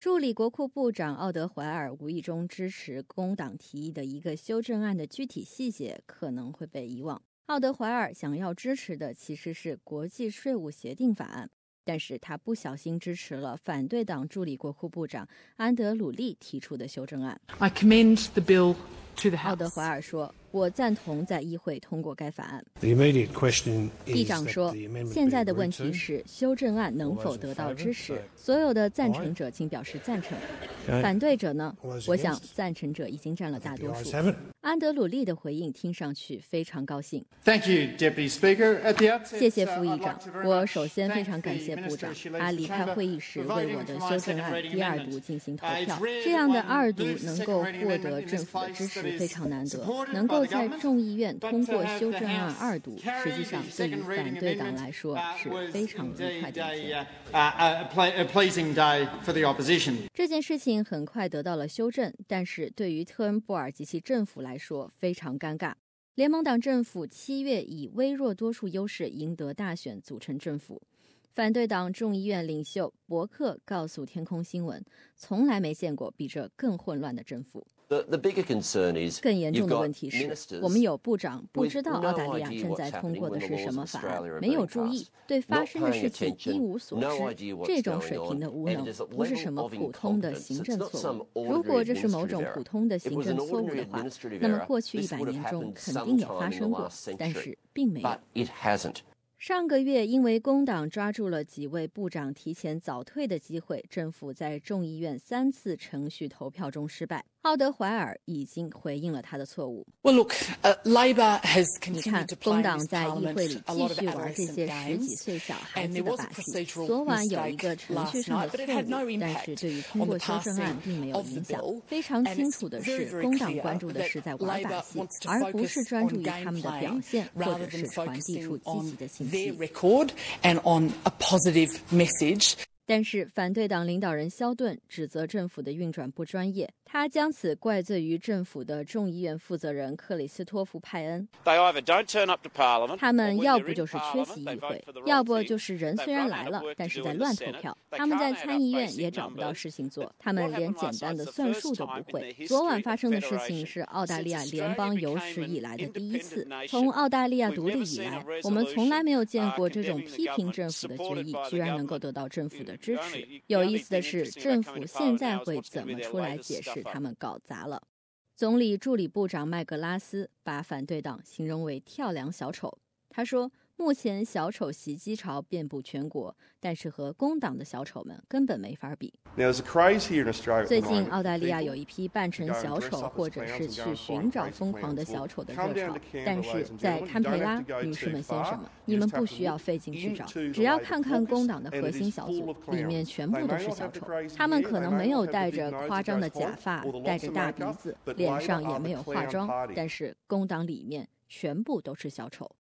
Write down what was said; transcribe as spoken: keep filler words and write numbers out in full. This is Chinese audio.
助理国库部长奥德怀尔无意中支持工党提议的一个修正案的具体细节可能会被遗忘。奥德怀尔想要支持的其实是国际税务协定法案，但是他不小心支持了反对党助理国库部长安德鲁利提出的修正案。 I commend the bill to the House. 奥德怀尔说，我赞同在议会通过该法案。 议长说，现在的问题是修正案能否得到支持，所有的赞成者请表示赞成，反对者呢？我想赞成者已经占了大多数。安德鲁利的回应听上去非常高兴。 Thank you, Deputy Speaker. At the outset, 谢谢副议长。我首先非常感谢部长，他离开会议时为我的修正案第二读进行投票。这样的二读能够获得政府的支持非常难得，能够在众议院通过修正案二读，实际上对于反对党来说是非常愉快的一天。这件事情很快得到了修正，但是对于特恩布尔及其政府来说非常尴尬。联盟党政府七月以微弱多数优势赢得大选，组成政府。反对党众议院领袖伯克告诉天空新闻，从来没见过比这更混乱的政府。更严重的问题是，我们有部长不知道澳大利亚正在通过的是什么法案，没有注意，对发生的事情一无所知。这种水平的无能不是什么普通的行政错误。如果这是某种普通的行政错误的话，那么过去一百年中肯定有发生过，但是并没有。上个月，因为工党抓住了几位部长提前早退的机会，政府在众议院三次程序投票中失败。奥德怀尔已经回应了他的错误。 Well, look, uh, Labor has 你看， continued to 工 play 党 in this 在议会 parliament 里 a 继 lot of 续玩这 adolescent 些十几 games, 岁小孩 and 子 there 的 was 把 a 戏。 procedural 昨晚有一个 mistake 程序 last 上的 night, but 错 it had no 误，但是 impact 对于通 on 过 the 修正案 passing 并没有 of the 影响。 bill. 非常 And 清 it's 楚的 very, 是， very 工党 clear 关注的 that 是在玩把 Labor 戏， wants to 而不是 focus 专注 on 于他们的 gameplay 表现，或 rather 者 than 是传递出 focusing 积极 on 的信 their 息。 record and on a positive message. 但是反对党领导人肖顿指责政府的运转不专业，他将此怪罪于政府的众议院负责人克里斯托弗·派恩。他们要不就是缺席议会，要不就是人虽然来了，但是在乱投票。他们在参议院也找不到事情做，他们连简单的算数都不会。昨晚发生的事情是澳大利亚联邦有史以来的第一次。从澳大利亚独立以来，我们从来没有见过这种批评政府的决议居然能够得到政府的支持。有意思的是，政府现在会怎么出来解释他们搞砸了？总理助理部长麦格拉斯把反对党形容为跳梁小丑。他说，目前小丑袭击潮遍布全国，但是和工党的小丑们根本没法比。最近澳大利亚有一批扮成小丑或者是去寻找疯狂的小丑的热潮，但是在堪培拉，女士们、先生们，你们不需要费劲去找，只要看看工党的核心小组，里面全部都是小丑。他们可能没有戴着夸张的假发，戴着大鼻子，脸上也没有化妆，但是工党里面全部都是小丑。